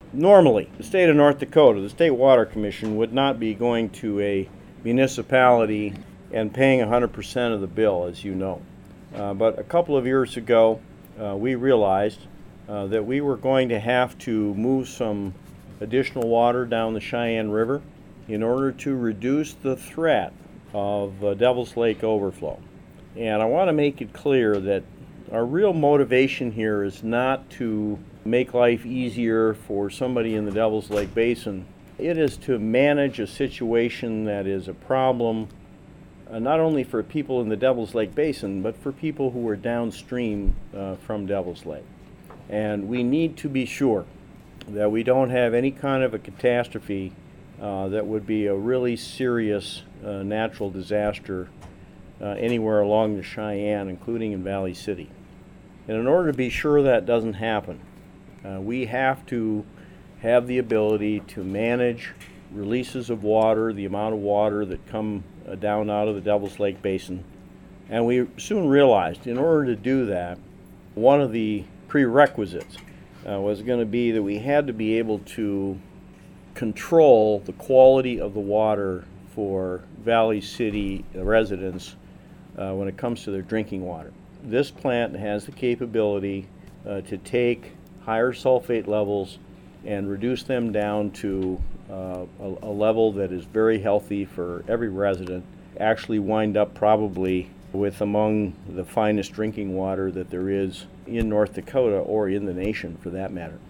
Normally, the state of North Dakota, the State Water Commission, would not be going to a municipality and paying 100% of the bill, as you know. But a couple of years ago, we realized that we were going to have to move some additional water down the Cheyenne River in order to reduce the threat of Devil's Lake overflow. And I want to make it clear that our real motivation here is not to make life easier for somebody in the Devil's Lake Basin. It is to manage a situation that is a problem not only for people in the Devil's Lake Basin, but for people who are downstream from Devil's Lake. And we need to be sure that we don't have any kind of a catastrophe that would be a really serious natural disaster anywhere along the Cheyenne, including in Valley City. And in order to be sure that doesn't happen, we have to have the ability to manage releases of water, the amount of water that come down out of the Devil's Lake Basin. And we soon realized in order to do that, one of the prerequisites was going to be that we had to be able to control the quality of the water for Valley City residents when it comes to their drinking water. This plant has the capability to take higher sulfate levels and reduce them down to a level that is very healthy for every resident, actually wind up probably with among the finest drinking water that there is in North Dakota or in the nation for that matter.